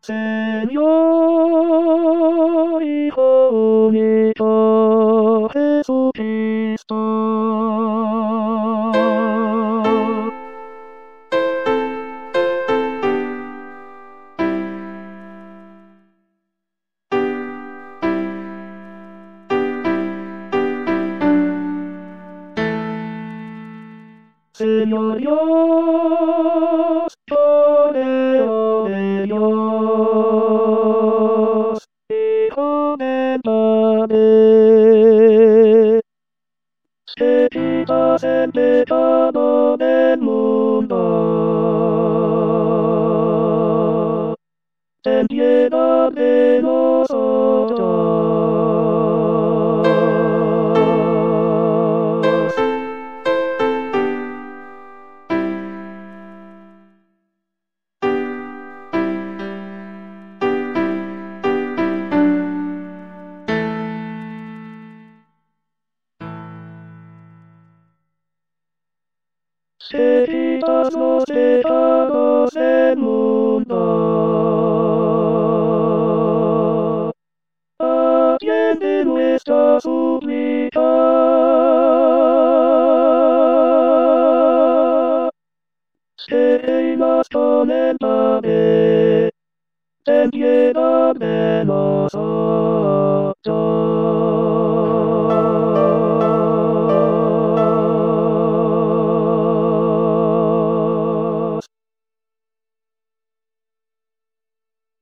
Señor, Hijo único, Jesucristo. Señor Dios, Cordero de Dios, Hijo del Padre, que quitas el pecado del mundo, ten piedad de nosotros. Que quitas los pecados del mundo, atiende nuestra súplica. Que reinas con el Padre, ten piedad de nosotros.